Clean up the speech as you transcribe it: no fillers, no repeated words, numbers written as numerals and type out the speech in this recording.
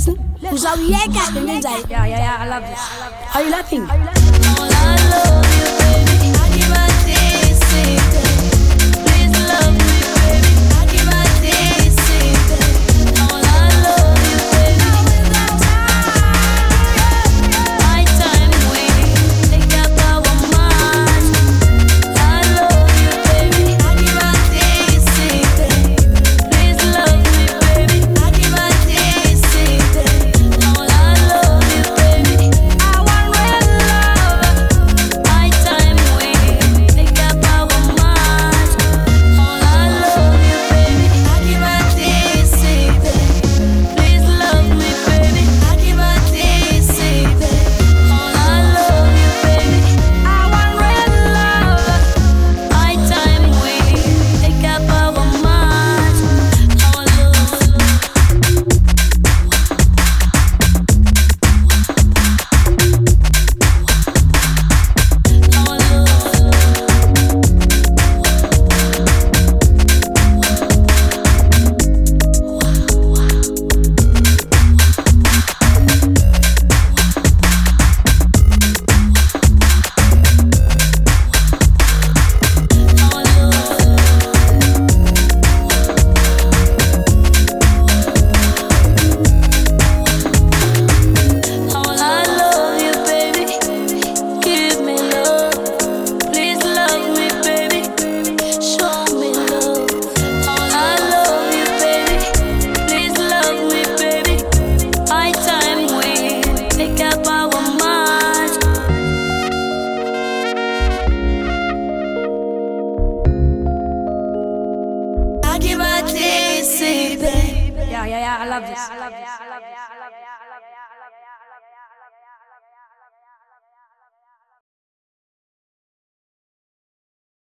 listen. Who's our yeah, cat? Yeah, I love this. Are you laughing? All I love you, baby. I give a this, please love me, baby. I give a this, all I love you, baby. My time waiting, take up our mind. I love you, baby. I give a this, please love me, baby. I give a this, all I love you, baby. I want real love. My time waiting, take up our mind. All I love you, baby. I give a this, please love me, baby. I give a this, all I love you, baby. I want real love. My time waiting, take up our mind. All I love you, baby. Give me love. Please love me, baby. Show me love. All I love you, baby. Please love me, baby. My time waiting, take up our mind. I give a this, baby. Yeah, I love this.